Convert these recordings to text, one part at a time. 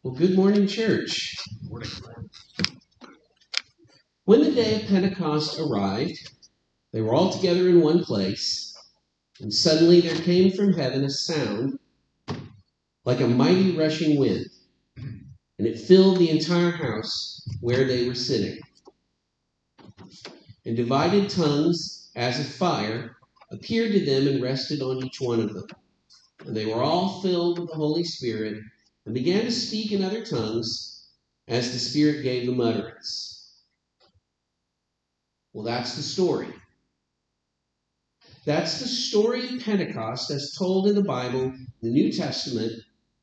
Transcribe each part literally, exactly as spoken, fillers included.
Well, good morning, church. When the day of Pentecost arrived, they were all together in one place, and suddenly there came from heaven a sound like a mighty rushing wind, and it filled the entire house where they were sitting. And divided tongues as of fire appeared to them and rested on each one of them. And they were all filled with the Holy Spirit and began to speak in other tongues as the Spirit gave them utterance. Well, that's the story. That's the story of Pentecost as told in the Bible, the New Testament,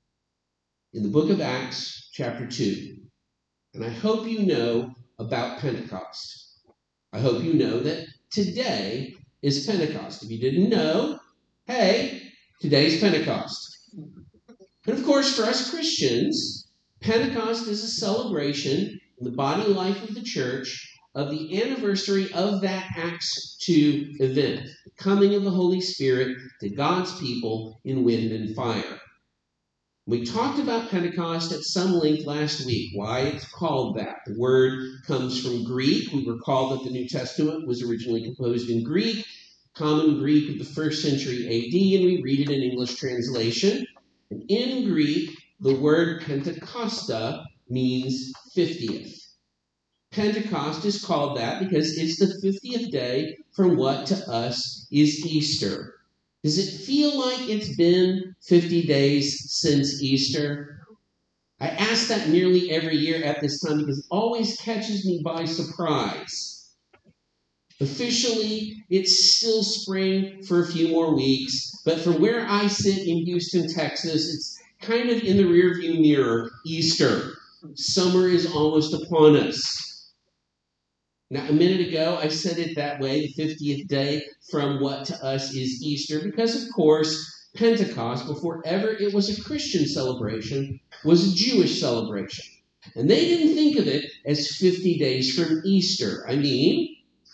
in the book of Acts, chapter two. And I hope you know about Pentecost. I hope you know that today is Pentecost. If you didn't know, hey, today's Pentecost. And of course, for us Christians, Pentecost is a celebration in the body life of the church of the anniversary of that Acts two event, the coming of the Holy Spirit to God's people in wind and fire. We talked about Pentecost at some length last week, why it's called that. The word comes from Greek. We recall that the New Testament was originally composed in Greek, common Greek of the first century A D, and we read it in English translation. And in Greek, the word Pentecosta means fiftieth. Pentecost is called that because it's the fiftieth day from what to us is Easter. Does it feel like it's been fifty days since Easter? I ask that nearly every year at this time because it always catches me by surprise. Officially, it's still spring for a few more weeks, but from where I sit in Houston, Texas, it's kind of in the rearview mirror, Easter. Summer is almost upon us. Now, a minute ago, I said it that way, the fiftieth day from what to us is Easter, because, of course, Pentecost, before ever it was a Christian celebration, was a Jewish celebration. And they didn't think of it as fifty days from Easter. I mean,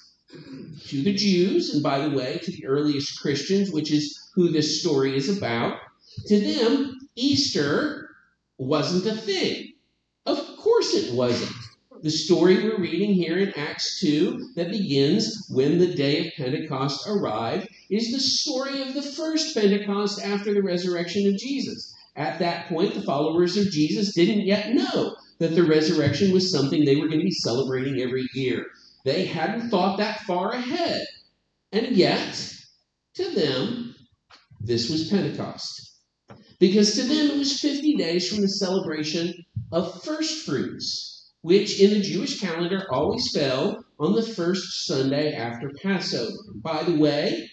to the Jews, and by the way, to the earliest Christians, which is who this story is about, to them, Easter wasn't a thing. Of course it wasn't. The story we're reading here in Acts two that begins when the day of Pentecost arrived is the story of the first Pentecost after the resurrection of Jesus. At that point, the followers of Jesus didn't yet know that the resurrection was something they were going to be celebrating every year. They hadn't thought that far ahead. And yet, to them, this was Pentecost. Because to them, it was fifty days from the celebration of first fruits, which in the Jewish calendar always fell on the first Sunday after Passover. By the way,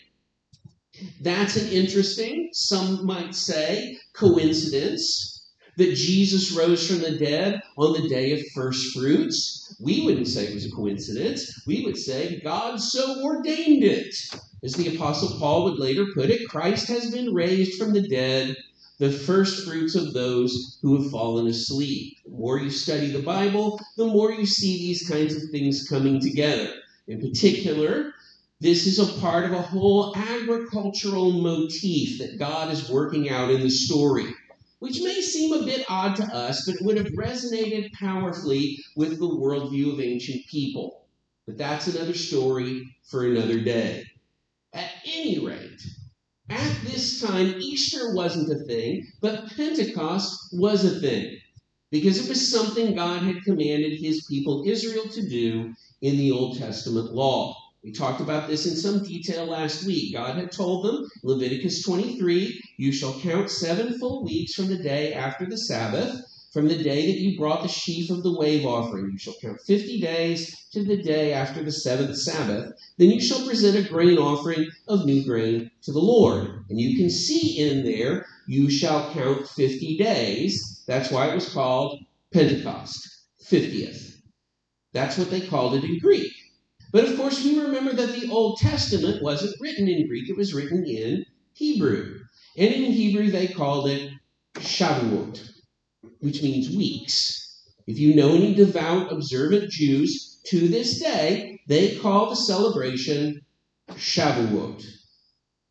that's an interesting, some might say, coincidence that Jesus rose from the dead on the day of first fruits. We wouldn't say it was a coincidence. We would say God so ordained it. As the Apostle Paul would later put it, Christ has been raised from the dead, the first fruits of those who have fallen asleep. The more you study the Bible, the more you see these kinds of things coming together. In particular, this is a part of a whole agricultural motif that God is working out in the story, which may seem a bit odd to us, but it would have resonated powerfully with the worldview of ancient people. But that's another story for another day. At any rate, at this time, Easter wasn't a thing, but Pentecost was a thing, because it was something God had commanded his people Israel to do in the Old Testament law. We talked about this in some detail last week. God had told them, Leviticus twenty-three, you shall count seven full weeks from the day after the Sabbath, from the day that you brought the sheaf of the wave offering. You shall count fifty days to the day after the seventh Sabbath. Then you shall present a grain offering of new grain to the Lord. And you can see in there, you shall count fifty days. That's why it was called Pentecost, fiftieth. That's what they called it in Greek. But of course, we remember that the Old Testament wasn't written in Greek. It was written in Hebrew. And in Hebrew, they called it Shavuot, which means weeks. If you know any devout, observant Jews, to this day, they call the celebration Shavuot.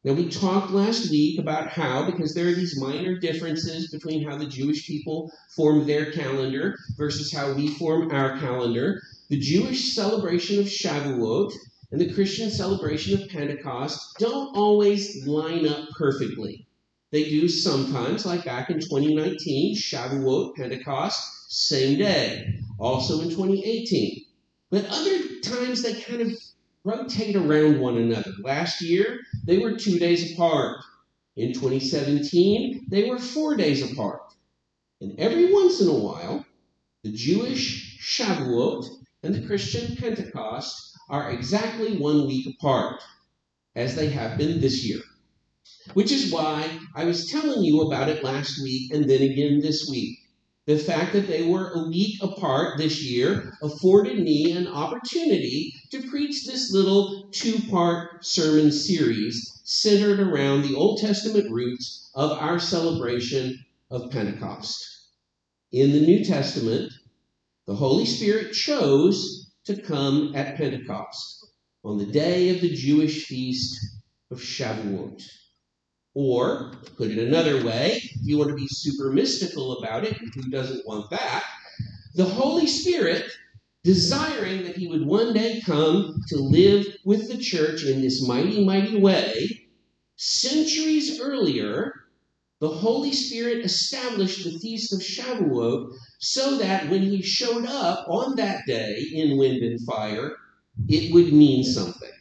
Now, we talked last week about how, because there are these minor differences between how the Jewish people form their calendar versus how we form our calendar, the Jewish celebration of Shavuot and the Christian celebration of Pentecost don't always line up perfectly. They do sometimes, like back in twenty nineteen, Shavuot, Pentecost, same day. Also in twenty eighteen. But other times they kind of rotate around one another. Last year, they were two days apart. In twenty seventeen, they were four days apart. And every once in a while, the Jewish Shavuot and the Christian Pentecost are exactly one week apart, as they have been this year. Which is why I was telling you about it last week and then again this week. The fact that they were a week apart this year afforded me an opportunity to preach this little two-part sermon series centered around the Old Testament roots of our celebration of Pentecost. In the New Testament, the Holy Spirit chose to come at Pentecost, on the day of the Jewish feast of Shavuot. Or, to put it another way, if you want to be super mystical about it, and who doesn't want that, the Holy Spirit, desiring that he would one day come to live with the church in this mighty, mighty way, centuries earlier, the Holy Spirit established the Feast of Shavuot so that when he showed up on that day in wind and fire, it would mean something.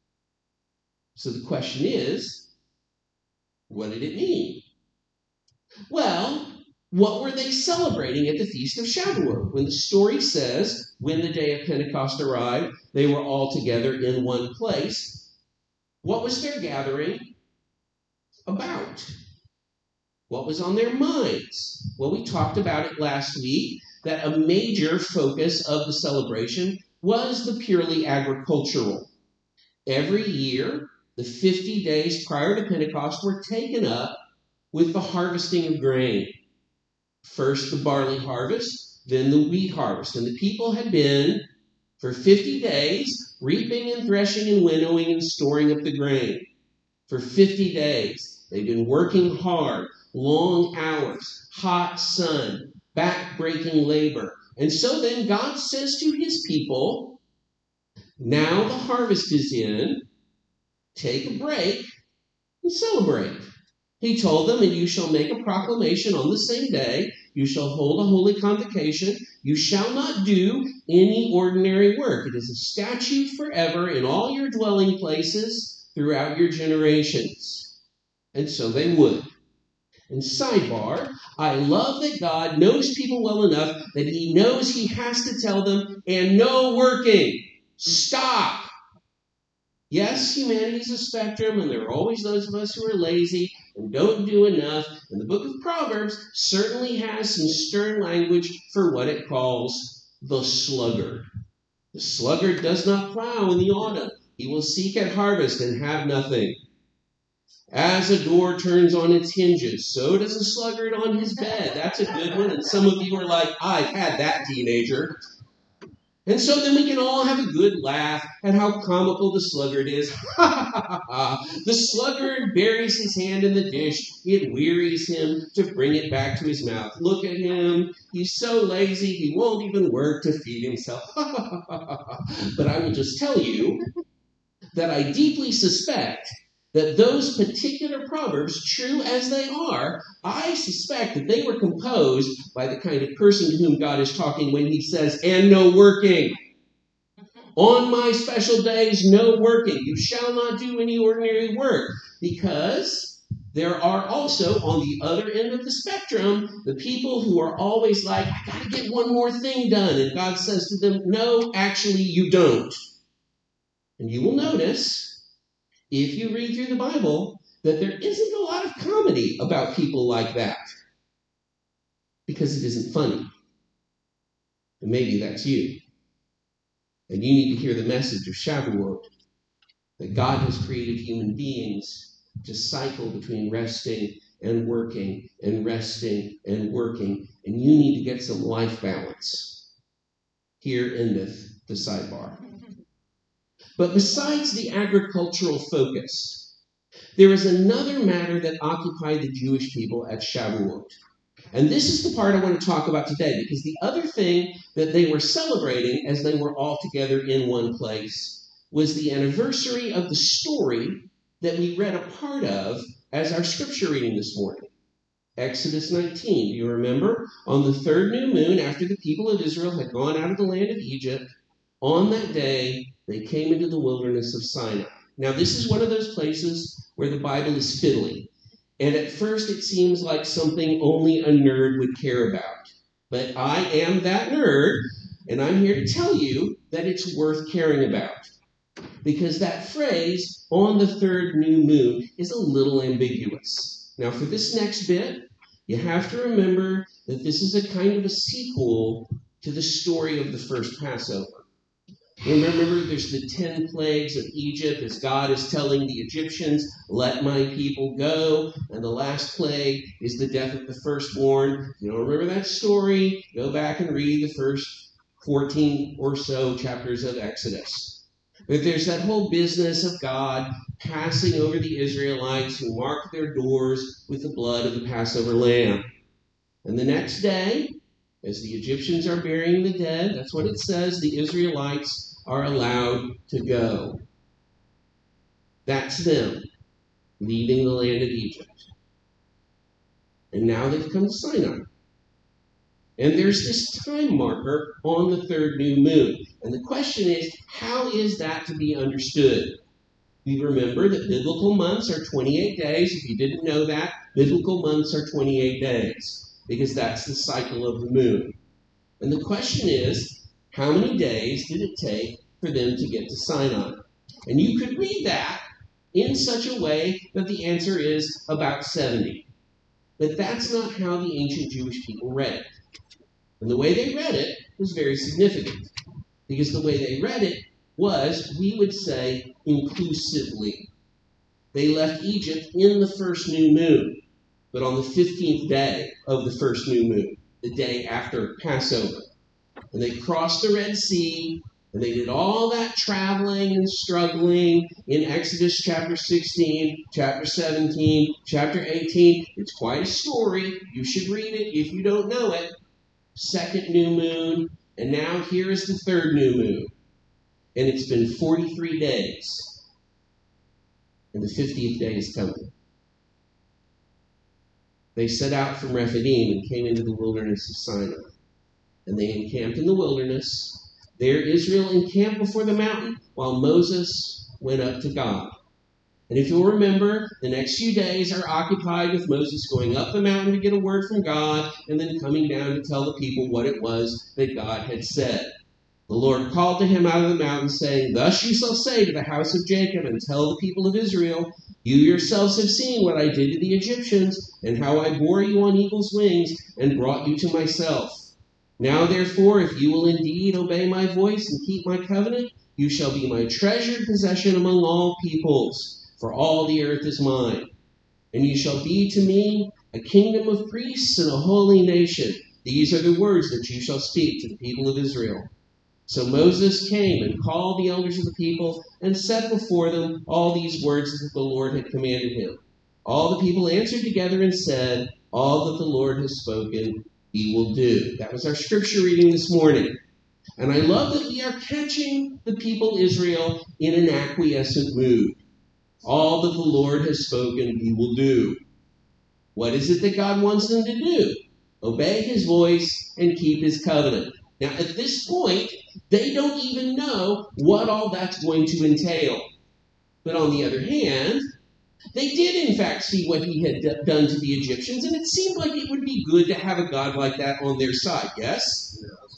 So the question is, what did it mean? Well, what were they celebrating at the Feast of Shavuot? When the story says, when the day of Pentecost arrived, they were all together in one place, what was their gathering about? What was on their minds? Well, we talked about it last week, that a major focus of the celebration was the purely agricultural. Every year, the fifty days prior to Pentecost were taken up with the harvesting of grain. First the barley harvest, then the wheat harvest. And the people had been, for fifty days, reaping and threshing and winnowing and storing up the grain. For fifty days, they've been working hard, long hours, hot sun, back-breaking labor. And so then God says to his people, now the harvest is in, take a break and celebrate. He told them, and you shall make a proclamation on the same day. You shall hold a holy convocation. You shall not do any ordinary work. It is a statute forever in all your dwelling places throughout your generations. And so they would. And sidebar, I love that God knows people well enough that he knows he has to tell them, and no working. Stop. Yes, humanity's a spectrum, and there are always those of us who are lazy and don't do enough. And the book of Proverbs certainly has some stern language for what it calls the sluggard. The sluggard does not plow in the autumn. He will seek at harvest and have nothing. As a door turns on its hinges, so does a sluggard on his bed. That's a good one. And some of you are like, I've had that, teenager. And so then we can all have a good laugh at how comical the sluggard is. The sluggard buries his hand in the dish. It wearies him to bring it back to his mouth. Look at him. He's so lazy, he won't even work to feed himself. But I will just tell you that I deeply suspect that those particular proverbs, true as they are, I suspect that they were composed by the kind of person to whom God is talking when he says, and no working. On my special days, no working. You shall not do any ordinary work. Because there are also, on the other end of the spectrum, the people who are always like, I got to get one more thing done. And God says to them, no, actually, you don't. And you will notice, if you read through the Bible, that there isn't a lot of comedy about people like that. Because it isn't funny. And maybe that's you. And you need to hear the message of Shavuot, that God has created human beings to cycle between resting and working, and resting and working. And you need to get some life balance. Here endeth the sidebar. But besides the agricultural focus, there was another matter that occupied the Jewish people at Shavuot. And this is the part I want to talk about today, because the other thing that they were celebrating as they were all together in one place was the anniversary of the story that we read a part of as our scripture reading this morning. Exodus nineteen, do you remember? On the third new moon, after the people of Israel had gone out of the land of Egypt, on that day they came into the wilderness of Sinai. Now, this is one of those places where the Bible is fiddly. And at first it seems like something only a nerd would care about. But I am that nerd, and I'm here to tell you that it's worth caring about. Because that phrase, on the third new moon, is a little ambiguous. Now, for this next bit, you have to remember that this is a kind of a sequel to the story of the first Passover. Remember, there's the ten plagues of Egypt as God is telling the Egyptians, let my people go. And the last plague is the death of the firstborn. You don't remember that story? Go back and read the first fourteen or so chapters of Exodus. But there's that whole business of God passing over the Israelites who mark their doors with the blood of the Passover lamb. And the next day, as the Egyptians are burying the dead, that's what it says, the Israelites are allowed to go. That's them leaving the land of Egypt. And now they've come to Sinai. And there's this time marker on the third new moon. And the question is, how is that to be understood? We remember that biblical months are twenty-eight days. If you didn't know that, biblical months are twenty-eight days, because that's the cycle of the moon. And the question is, how many days did it take for them to get to Sinai? And you could read that in such a way that the answer is about seventy. But that's not how the ancient Jewish people read it. And the way they read it was very significant. Because the way they read it was, we would say, inclusively. They left Egypt in the first new moon, but on the fifteenth day of the first new moon, the day after Passover. And they crossed the Red Sea, and they did all that traveling and struggling in Exodus chapter sixteen, chapter seventeen, chapter eighteen. It's quite a story. You should read it if you don't know it. Second new moon, and now here is the third new moon. And it's been forty-three days. And the fiftieth day is coming. They set out from Rephidim and came into the wilderness of Sinai. And they encamped in the wilderness. There Israel encamped before the mountain while Moses went up to God. And if you'll remember, the next few days are occupied with Moses going up the mountain to get a word from God and then coming down to tell the people what it was that God had said. The Lord called to him out of the mountain, saying, Thus you shall say to the house of Jacob and tell the people of Israel, You yourselves have seen what I did to the Egyptians and how I bore you on eagle's wings and brought you to myself. Now, therefore, if you will indeed obey my voice and keep my covenant, you shall be my treasured possession among all peoples, for all the earth is mine. And you shall be to me a kingdom of priests and a holy nation. These are the words that you shall speak to the people of Israel. So Moses came and called the elders of the people and set before them all these words that the Lord had commanded him. All the people answered together and said, All that the Lord has spoken, we will do. That was our scripture reading this morning. And I love that we are catching the people Israel in an acquiescent mood. All that the Lord has spoken, we will do. What is it that God wants them to do? Obey his voice and keep his covenant. Now, at this point, they don't even know what all that's going to entail. But on the other hand, they did, in fact, see what he had d- done to the Egyptians, and it seemed like it would be good to have a God like that on their side, yes?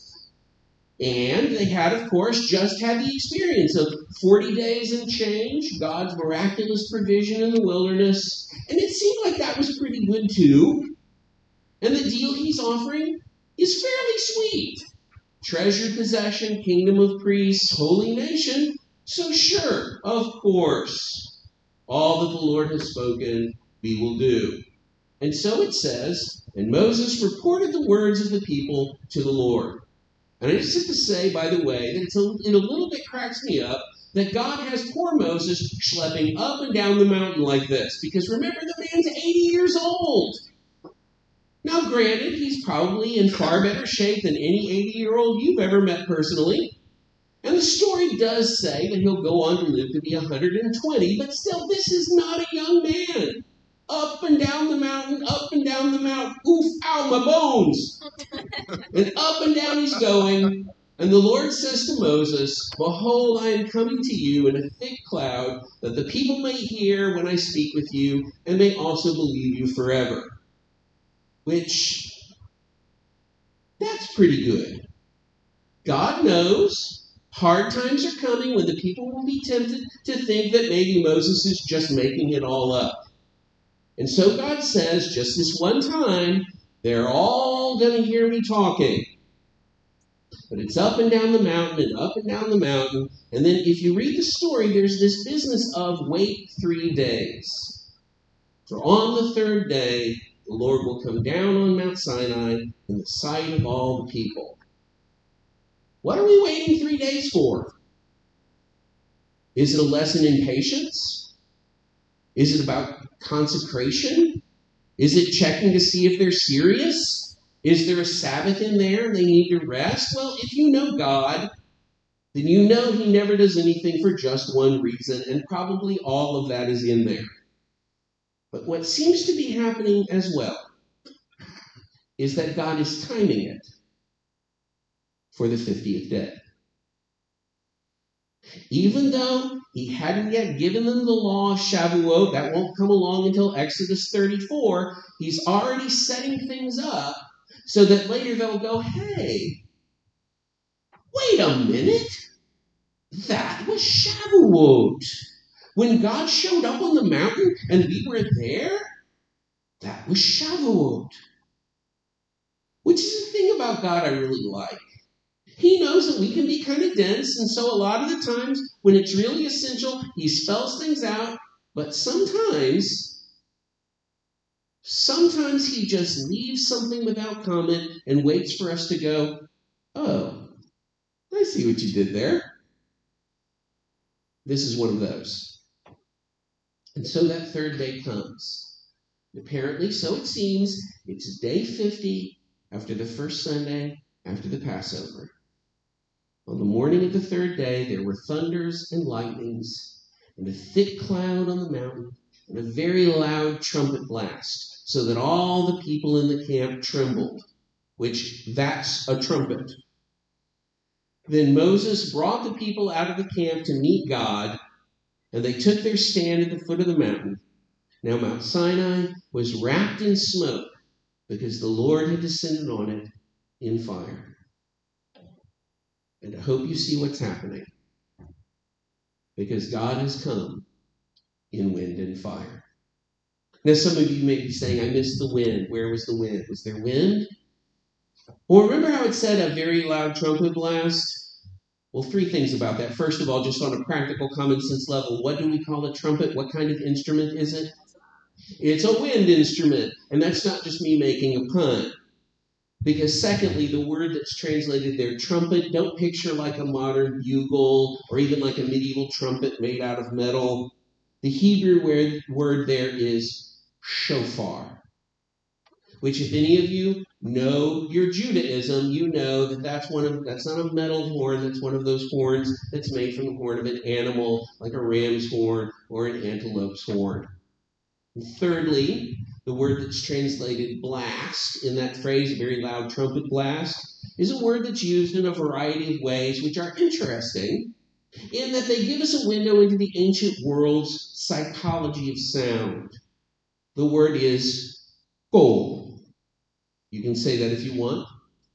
Yes. And they had, of course, just had the experience of forty days and change, God's miraculous provision in the wilderness, and it seemed like that was pretty good, too. And the deal he's offering is fairly sweet. Treasured possession, kingdom of priests, holy nation. So sure, of course. All that the Lord has spoken, we will do. And so it says, and Moses reported the words of the people to the Lord. And I just have to say, by the way, that it's a, it a little bit cracks me up that God has poor Moses schlepping up and down the mountain like this. Because remember, the man's eighty years old. Now, granted, he's probably in far better shape than any eighty-year-old you've ever met personally. And the story does say that he'll go on to live to be one hundred twenty, but still, this is not a young man. Up and down the mountain, up and down the mountain. Oof, ow, my bones. And up and down he's going. And the Lord says to Moses, behold, I am coming to you in a thick cloud, that the people may hear when I speak with you, and may also believe you forever. Which, that's pretty good. God knows hard times are coming when the people will be tempted to think that maybe Moses is just making it all up. And so God says, just this one time, they're all going to hear me talking. But it's up and down the mountain and up and down the mountain. And then if you read the story, there's this business of wait three days. For on the third day, the Lord will come down on Mount Sinai in the sight of all the people. What are we waiting three days for? Is it a lesson in patience? Is it about consecration? Is it checking to see if they're serious? Is there a Sabbath in there and they need to rest? Well, if you know God, then you know he never does anything for just one reason, and probably all of that is in there. But what seems to be happening as well is that God is timing it for the fiftieth day. Even though he hadn't yet given them the law of Shavuot, that won't come along until Exodus thirty-four, he's already setting things up so that later they'll go, hey, wait a minute, that was Shavuot. When God showed up on the mountain and we were there, that was Shavuot. Which is the thing about God I really like. He knows that we can be kind of dense, and so a lot of the times when it's really essential, he spells things out, but sometimes, sometimes he just leaves something without comment and waits for us to go, oh, I see what you did there. This is one of those. And so that third day comes. Apparently, so it seems, it's day fifty after the first Sunday after the Passover. On the morning of the third day, there were thunders and lightnings, and a thick cloud on the mountain, and a very loud trumpet blast, so that all the people in the camp trembled, which that's a trumpet. Then Moses brought the people out of the camp to meet God, and they took their stand at the foot of the mountain. Now Mount Sinai was wrapped in smoke, because the Lord had descended on it in fire. And I hope you see what's happening. Because God has come in wind and fire. Now some of you may be saying, I missed the wind. Where was the wind? Was there wind? Well, remember how it said a very loud trumpet blast? Well, three things about that. First of all, just on a practical common sense level, what do we call a trumpet? What kind of instrument is it? It's a wind instrument. And that's not just me making a pun. Because secondly, the word that's translated there, trumpet, don't picture like a modern bugle or even like a medieval trumpet made out of metal. The Hebrew word, word there is shofar, which if any of you know your Judaism, you know that that's one of that's not a metal horn, that's one of those horns that's made from the horn of an animal, like a ram's horn or an antelope's horn. And thirdly, the word that's translated blast in that phrase, a very loud trumpet blast, is a word that's used in a variety of ways which are interesting in that they give us a window into the ancient world's psychology of sound. The word is kol. You can say that if you want.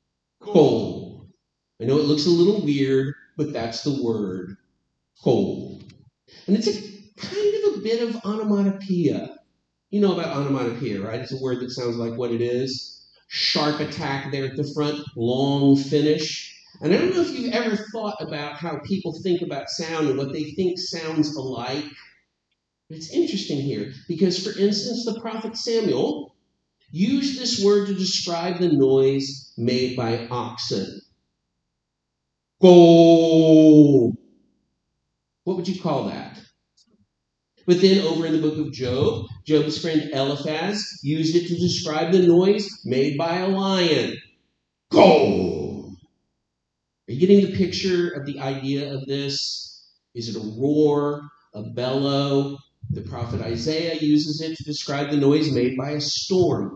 Kol. I know it looks a little weird, but that's the word. Kol. And it's a kind of a bit of onomatopoeia. You know about onomatopoeia, right? It's a word that sounds like what it is. Sharp attack there at the front, long finish. And I don't know if you've ever thought about how people think about sound and what they think sounds alike. But it's interesting here because, for instance, the prophet Samuel used this word to describe the noise made by oxen. Go. What would you call that? But then over in the book of Job, Job's friend Eliphaz used it to describe the noise made by a lion. Go! Are you getting the picture of the idea of this? Is it a roar, a bellow? The prophet Isaiah uses it to describe the noise made by a storm.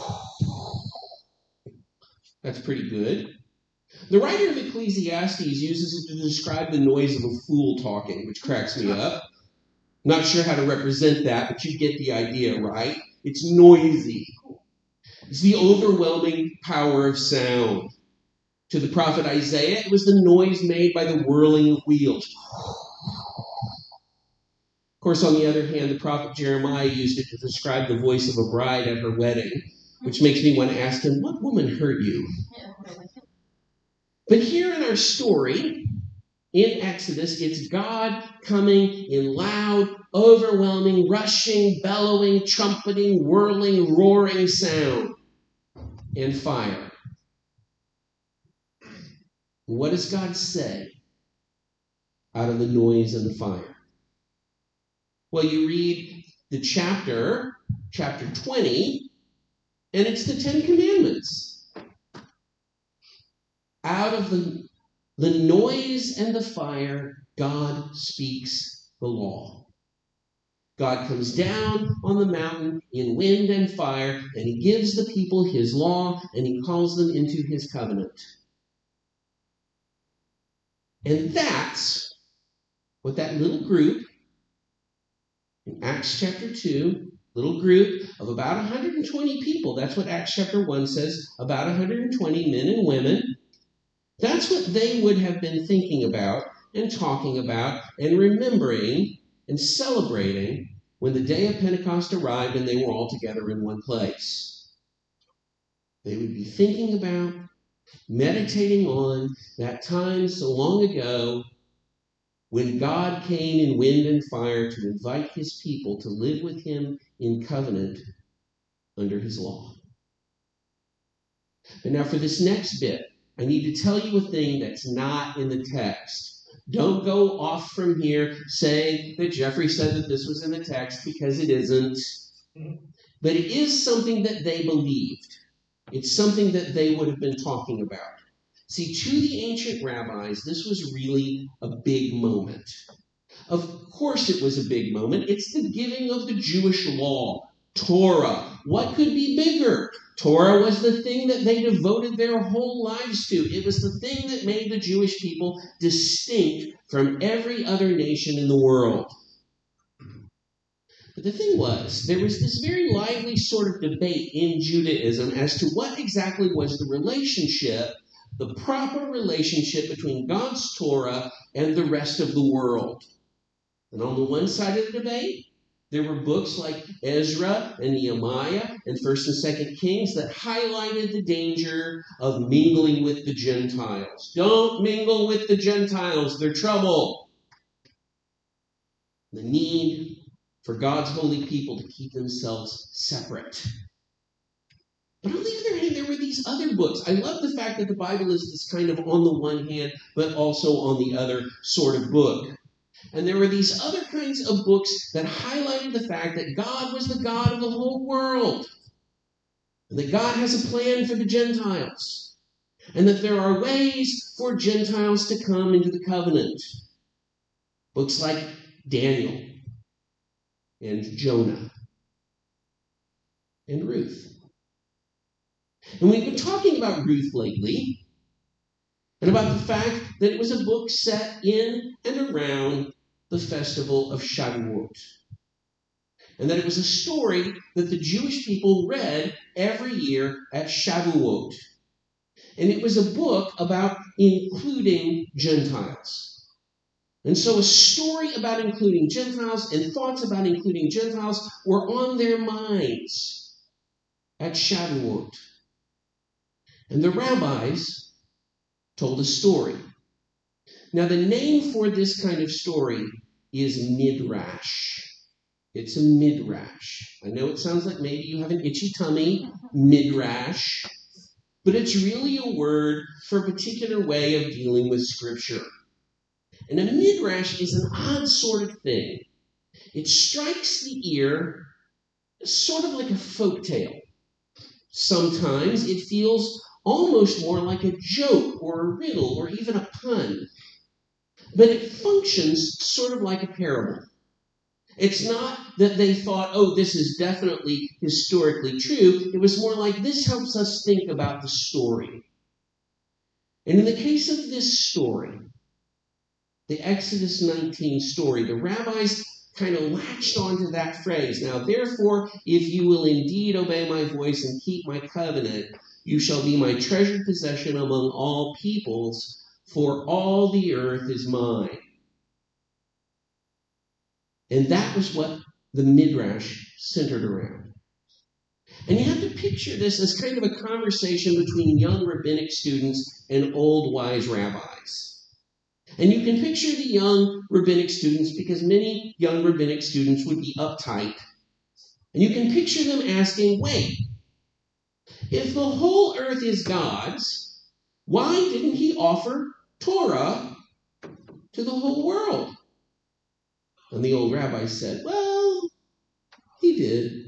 That's pretty good. The writer of Ecclesiastes uses it to describe the noise of a fool talking, which cracks me up. Not sure how to represent that, but you get the idea, right? It's noisy. It's the overwhelming power of sound. To the prophet Isaiah, it was the noise made by the whirling of wheels. Of course, on the other hand, the prophet Jeremiah used it to describe the voice of a bride at her wedding, which makes me want to ask him, what woman hurt you? But here in our story, in Exodus, it's God coming in loud, overwhelming, rushing, bellowing, trumpeting, whirling, roaring sound and fire. What does God say out of the noise and the fire? Well, you read the chapter, chapter twenty, and it's the Ten Commandments. Out of the, the noise and the fire, God speaks the law. God comes down on the mountain in wind and fire, and he gives the people his law, and he calls them into his covenant. And that's what that little group in Acts chapter two, little group of about one hundred twenty people, that's what Acts chapter one says, about one hundred twenty men and women, that's what they would have been thinking about and talking about and remembering and celebrating when the day of Pentecost arrived and they were all together in one place. They would be thinking about, meditating on that time so long ago when God came in wind and fire to invite his people to live with him in covenant under his law. And now for this next bit, I need to tell you a thing that's not in the text. Don't go off from here saying that Jeffrey said that this was in the text, because it isn't. But it is something that they believed. It's something that they would have been talking about. See, to the ancient rabbis, this was really a big moment. Of course it was a big moment. It's the giving of the Jewish law, Torah. What could be bigger? Torah was the thing that they devoted their whole lives to. It was the thing that made the Jewish people distinct from every other nation in the world. But the thing was, there was this very lively sort of debate in Judaism as to what exactly was the relationship, the proper relationship between God's Torah and the rest of the world. And on the one side of the debate, there were books like Ezra and Nehemiah and First and Second Kings that highlighted the danger of mingling with the Gentiles. Don't mingle with the Gentiles, they're trouble. The need for God's holy people to keep themselves separate. But on the other hand, there were these other books. I love the fact that the Bible is this kind of on the one hand, but also on the other sort of book. And there were these other kinds of books that highlighted the fact that God was the God of the whole world. And that God has a plan for the Gentiles. And that there are ways for Gentiles to come into the covenant. Books like Daniel and Jonah and Ruth. And we've been talking about Ruth lately, and about the fact that it was a book set in and around the festival of Shavuot. And that it was a story that the Jewish people read every year at Shavuot. And it was a book about including Gentiles. And so a story about including Gentiles and thoughts about including Gentiles were on their minds at Shavuot. And the rabbis told a story. Now, the name for this kind of story is midrash. It's a midrash. I know it sounds like maybe you have an itchy tummy, midrash, but it's really a word for a particular way of dealing with Scripture. And a midrash is an odd sort of thing. It strikes the ear sort of like a folk tale. Sometimes it feels almost more like a joke or a riddle or even a pun. But it functions sort of like a parable. It's not that they thought, oh, this is definitely historically true. It was more like, this helps us think about the story. And in the case of this story, the Exodus nineteen story, the rabbis kind of latched onto that phrase. Now, therefore, if you will indeed obey my voice and keep my covenant, you shall be my treasured possession among all peoples, for all the earth is mine. And that was what the Midrash centered around. And you have to picture this as kind of a conversation between young rabbinic students and old wise rabbis. And you can picture the young rabbinic students, because many young rabbinic students would be uptight. And you can picture them asking, wait, if the whole earth is God's, why didn't he offer Torah to the whole world? And the old rabbi said, well, he did.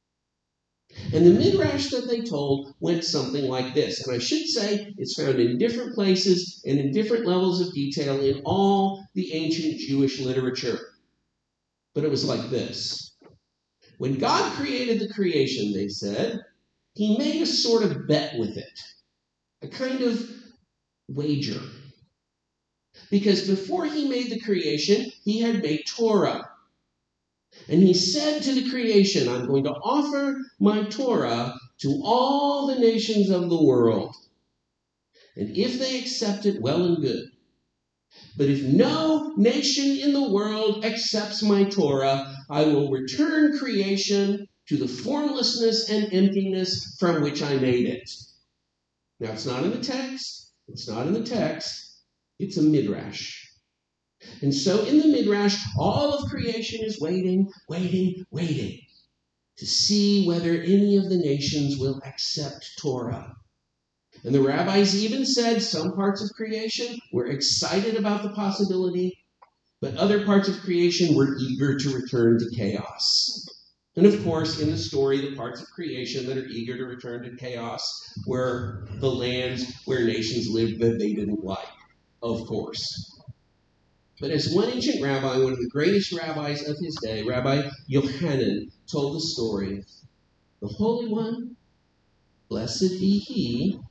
And the midrash that they told went something like this. And I should say it's found in different places and in different levels of detail in all the ancient Jewish literature. But it was like this. When God created the creation, they said, he made a sort of bet with it, a kind of wager. Because before he made the creation, he had made Torah. And he said to the creation, I'm going to offer my Torah to all the nations of the world. And if they accept it, well and good. But if no nation in the world accepts my Torah, I will return creation to the formlessness and emptiness from which I made it. Now, it's not in the text. It's not in the text. It's a midrash. And so in the midrash, all of creation is waiting, waiting, waiting to see whether any of the nations will accept Torah. And the rabbis even said some parts of creation were excited about the possibility, but other parts of creation were eager to return to chaos. And of course, in the story, the parts of creation that are eager to return to chaos were the lands where nations lived that they didn't like, of course. But as one ancient rabbi, one of the greatest rabbis of his day, Rabbi Yochanan, told the story, the Holy One, blessed be he,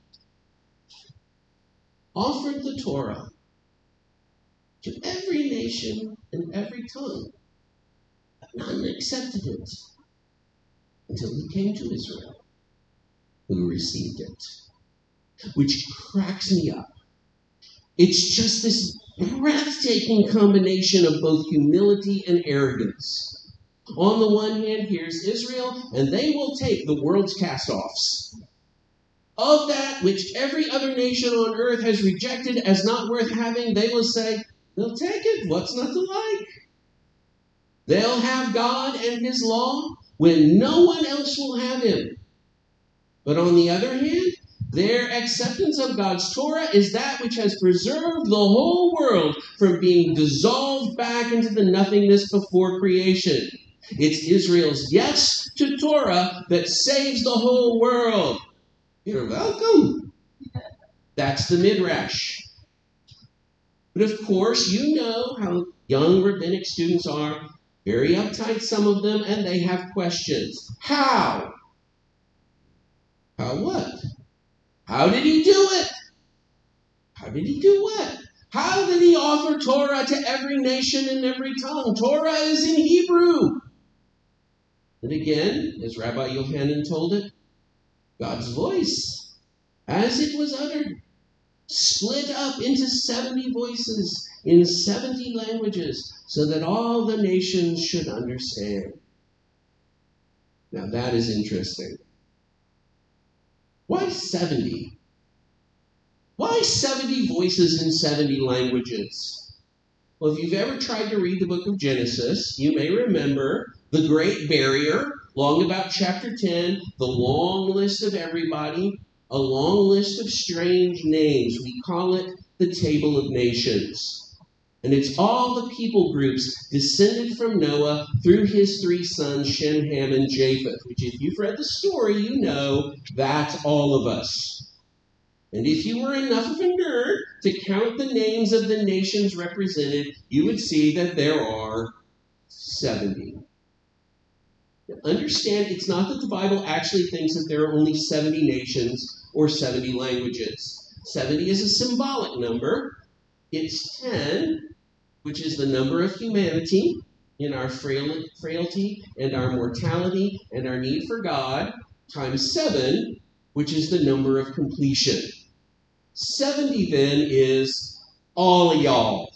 offered the Torah to every nation and every tongue, but none accepted it until he came to Israel, who received it, which cracks me up. It's just this breathtaking combination of both humility and arrogance. On the one hand, here's Israel, and they will take the world's cast-offs. Of that which every other nation on earth has rejected as not worth having, they will say, they'll take it. What's not to like? They'll have God and his law when no one else will have him. But on the other hand, their acceptance of God's Torah is that which has preserved the whole world from being dissolved back into the nothingness before creation. It's Israel's yes to Torah that saves the whole world. You're welcome. That's the midrash. But of course, you know how young rabbinic students are. Very uptight, some of them, and they have questions. How? How what? How did he do it? How did he do what? How did he offer Torah to every nation and every tongue? Torah is in Hebrew. And again, as Rabbi Yochanan told it, God's voice, as it was uttered, split up into seventy voices in seventy languages so that all the nations should understand. Now that is interesting. Why seventy? Why seventy voices in seventy languages? Well, if you've ever tried to read the book of Genesis, you may remember the Great Barrier, long about chapter ten, the long list of everybody, a long list of strange names. We call it the Table of Nations. And it's all the people groups descended from Noah through his three sons, Shem, Ham, and Japheth, which if you've read the story, you know that's all of us. And if you were enough of a nerd to count the names of the nations represented, you would see that there are seventy. Now, understand, it's not that the Bible actually thinks that there are only seventy nations or seventy languages. seventy is a symbolic number. It's ten, which is the number of humanity in our frail, frailty and our mortality and our need for God, times seven, which is the number of completion. seventy then is all of y'all.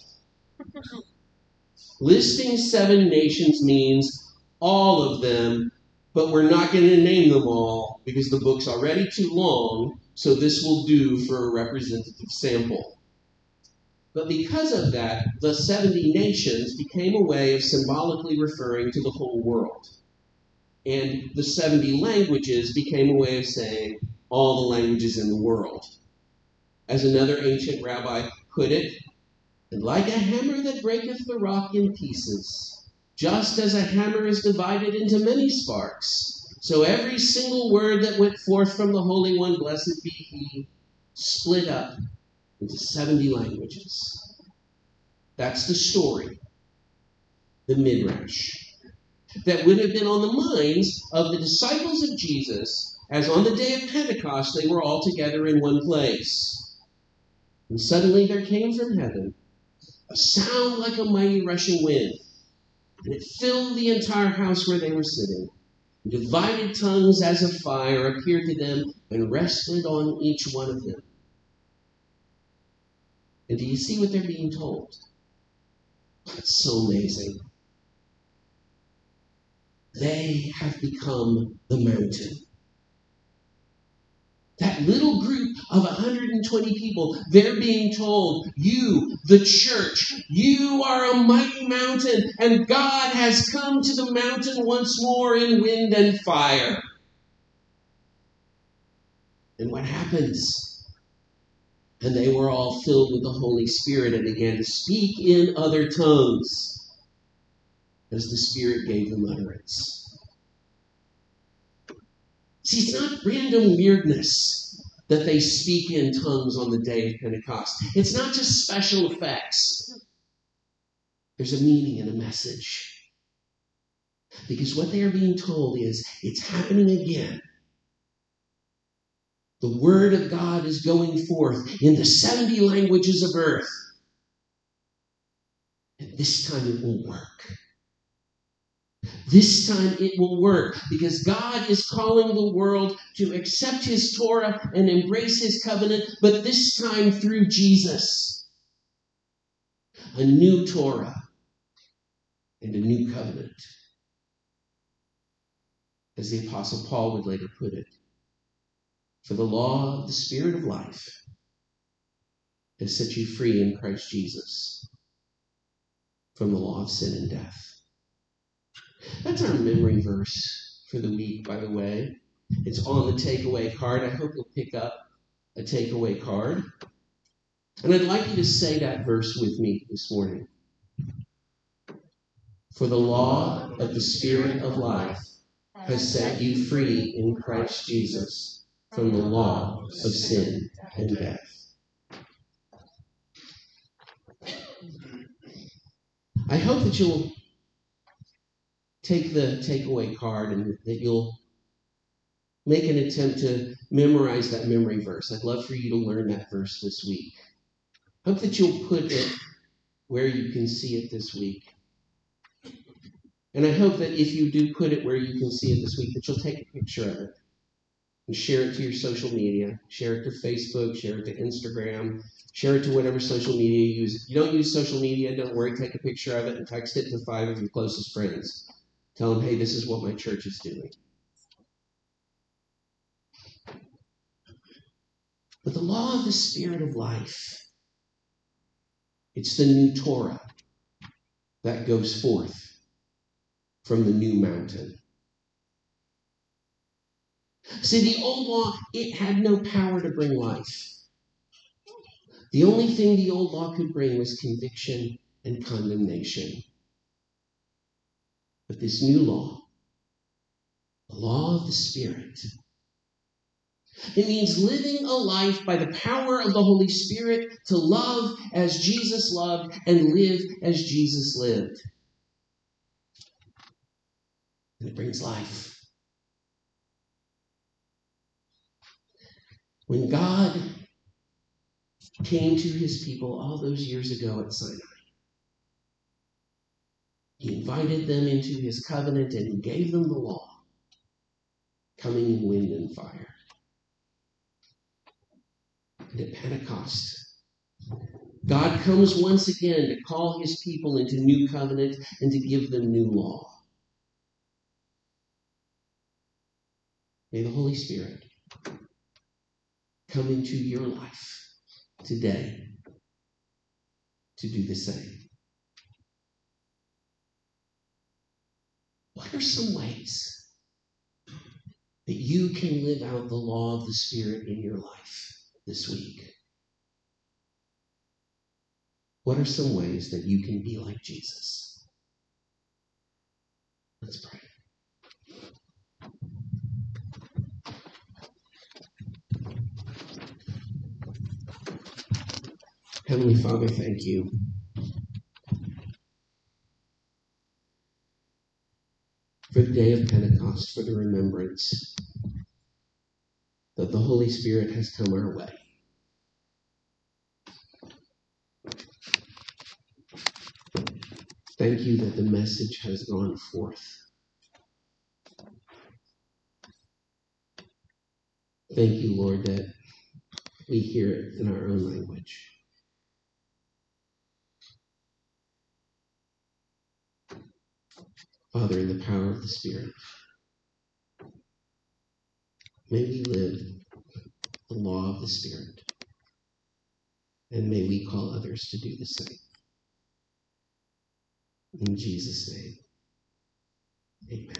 Listing seven nations means all of them, but we're not going to name them all because the book's already too long, so this will do for a representative sample. But because of that, the seventy nations became a way of symbolically referring to the whole world. And the seventy languages became a way of saying all the languages in the world. As another ancient rabbi put it, and like a hammer that breaketh the rock in pieces, just as a hammer is divided into many sparks, so every single word that went forth from the Holy One, blessed be he, split up into seventy languages. That's the story, the Midrash, that would have been on the minds of the disciples of Jesus as on the day of Pentecost they were all together in one place. And suddenly there came from heaven a sound like a mighty rushing wind, and it filled the entire house where they were sitting. Divided tongues as of fire appeared to them and rested on each one of them. And do you see what they're being told? It's so amazing. They have become the mountain. That little group of one hundred twenty people, they're being told, you, the church, you are a mighty mountain, and God has come to the mountain once more in wind and fire. And what happens? And they were all filled with the Holy Spirit and began to speak in other tongues as the Spirit gave them utterance. See, it's not random weirdness that they speak in tongues on the day of Pentecost. It's not just special effects. There's a meaning and a message. Because what they are being told is, it's happening again. The word of God is going forth in the seventy languages of earth. And this time it will work. This time it will work because God is calling the world to accept his Torah and embrace his covenant, but this time through Jesus. A new Torah and a new covenant. As the Apostle Paul would later put it, for the law of the Spirit of life has set you free in Christ Jesus from the law of sin and death. That's our memory verse for the week, by the way. It's on the takeaway card. I hope you'll pick up a takeaway card. And I'd like you to say that verse with me this morning. For the law of the Spirit of life has set you free in Christ Jesus from the law of sin and death. I hope that you'll take the takeaway card and that you'll make an attempt to memorize that memory verse. I'd love for you to learn that verse this week. I hope that you'll put it where you can see it this week. And I hope that if you do put it where you can see it this week, that you'll take a picture of it and share it to your social media. Share it to Facebook, share it to Instagram, share it to whatever social media you use. If you don't use social media, don't worry, take a picture of it and text it to five of your closest friends. Tell them, hey, this is what my church is doing. But the law of the Spirit of life, it's the new Torah that goes forth from the new mountain. See, the old law, it had no power to bring life. The only thing the old law could bring was conviction and condemnation. But this new law, the law of the Spirit, it means living a life by the power of the Holy Spirit to love as Jesus loved and live as Jesus lived. And it brings life. When God came to his people all those years ago at Sinai, he invited them into his covenant and he gave them the law, coming in wind and fire. And at Pentecost, God comes once again to call his people into new covenant and to give them new law. May the Holy Spirit come into your life today to do the same. What are some ways that you can live out the law of the Spirit in your life this week? What are some ways that you can be like Jesus? Let's pray. Heavenly Father, thank you for the day of Pentecost, for the remembrance that the Holy Spirit has come our way. Thank you that the message has gone forth. Thank you, Lord, that we hear it in our own language. Father, in the power of the Spirit, may we live the law of the Spirit, and may we call others to do the same. In Jesus' name, amen.